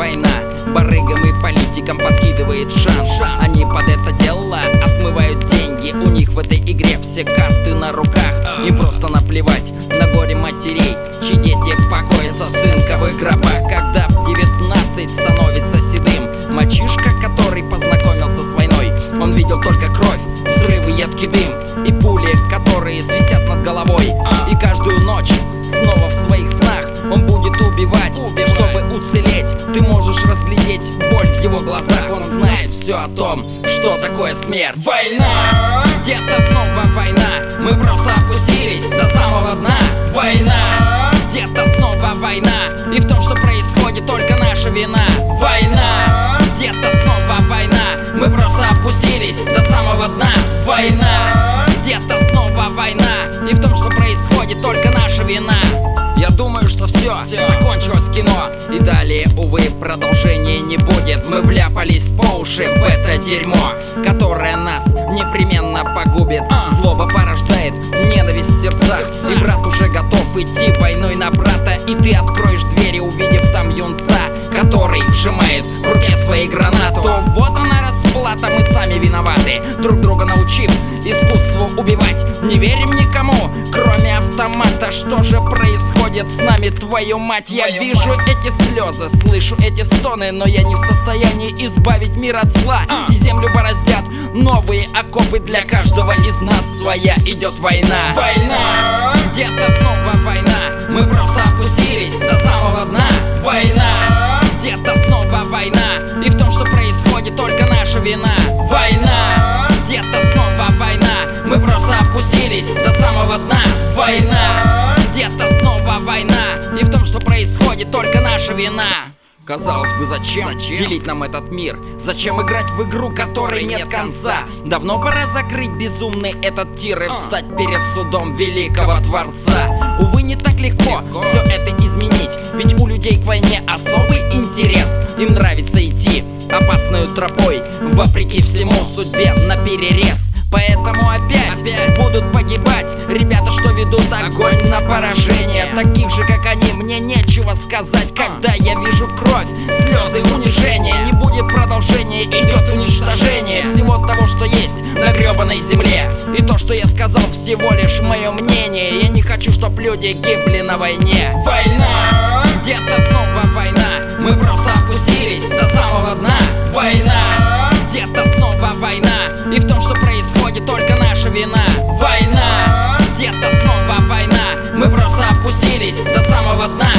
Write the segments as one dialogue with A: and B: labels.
A: война барыгам и политикам подкидывает шанс. Они под это дело отмывают деньги. У них в этой игре все карты на руках. Им просто наплевать на горе матерей, чьи дети покоятся в цинковых гробах. Когда в 19 становится седым мальчишка, который познакомился с войной, он видел только кровь, взрывы, едкий дым и пули, которые свистят над головой. И каждую ночь снова в своих снах он будет убивать, чтобы уцелеть. Ты можешь разглядеть боль в его глазах. Он знает все о том, что такое смерть. Война! Где-то снова война. Мы просто опустились до самого дна. Война! Где-то снова война. И в том, что происходит, только наша вина. Война! Где-то снова война. Мы просто опустились до самого дна. Война! Где-то снова война. И в том, что происходит, только наша вина. Я думаю, что все закончилось кино, и далее, увы, продолжения не будет. Мы вляпались по уши в это дерьмо, которое нас непременно погубит. Злоба порождает ненависть в сердцах, и брат уже готов идти войной на брата. И ты откроешь двери, увидев там юнца, который сжимает в руке своей гранату. То вот она расплата, мы сами виноваты, друг друга научив искусству убивать. Не верим никому, кроме автомата. Что же происходит с нами, твою мать? Я вижу эти слезы, слышу эти стоны, но я не в состоянии избавить мир от зла. И землю бороздят новые окопы, для каждого из нас своя идет война. Война! Где-то снова война. Мы просто опустились до самого дна. Война! Где-то снова война. И в том, что происходит, только наша вина. Война! Где-то снова война. Мы просто опустились до самого дна. Война! Где-то снова война. И в том, что происходит, только наша вина. Казалось бы, зачем делить нам этот мир? Зачем играть в игру, которой нет конца? Давно пора закрыть безумный этот тир и встать перед судом великого Творца. Увы, не так легко все это изменить, ведь у людей к войне особый интерес. Им нравится идти опасной тропой, вопреки всему судьбе наперерез. Поэтому опять будут погибать ребята, что ведут огонь на поражение. Таких же, как они, мне нечего сказать, когда я вижу кровь, слезы и унижение. Не будет продолжения, идет уничтожение всего того, что есть на гребаной земле. И то, что я сказал, всего лишь мое мнение. Я не хочу, чтоб люди гибли на войне. Война! Где-то снова война. Мы просто опустились до самого дна. Война! Где-то снова война. И в том, что происходит, только наша вина. Война! Где-то снова война. Мы просто опустились до самого дна.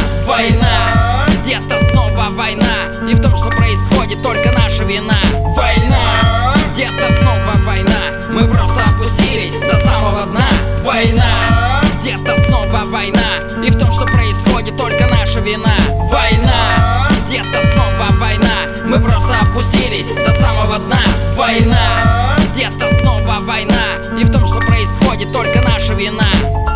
A: Война! Где-то снова война. И в том, что происходит, только наша вина. Война! Где-то снова война. Мы просто опустились до самого дна. Война! Где-то снова война. И в том, что происходит, только наша вина. Война! Где-то снова война. Мы просто опустились до самого дна. Война! Где-то снова война. И в том, что происходит, только наша вина.